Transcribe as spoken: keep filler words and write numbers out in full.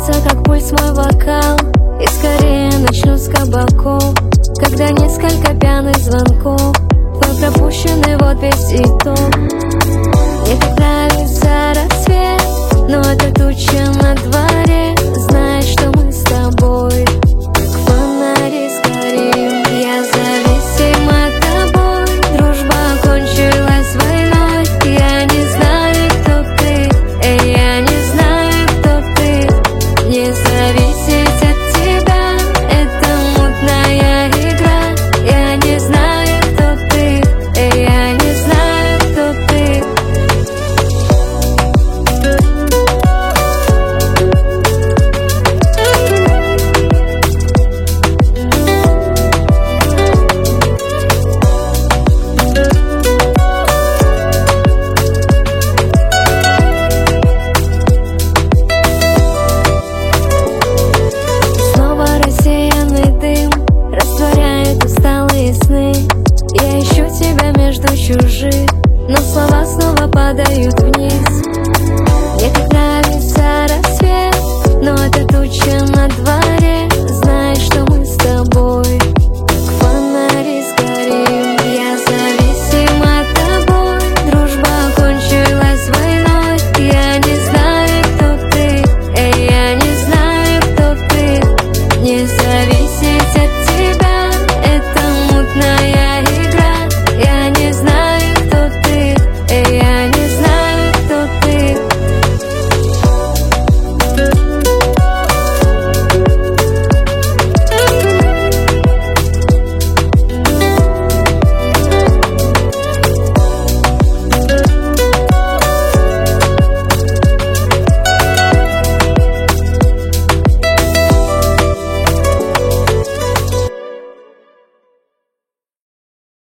бьется, как пульс мой вокал, и скорее начну с кабаков, когда несколько пьяных звонков, твой пропущенный вот весь итог. Мне так нравится рассвет, но это туча на дворе. Знаешь, что мы с тобой как фонари сгорим. Я зависима тобой, дружба кончилась войной. Я не знаю, кто ты, эй, я не знаю, кто ты. Не зависеть от тебя — это мутная игра. Я не знаю, кто ты, эй, я не знаю, кто ты. Снова рассеянный дым растворяет усталые сны. Я ищу тебя между чужих, но слова снова падают вниз. Мне так нравится рассвет, но это туча на дворе.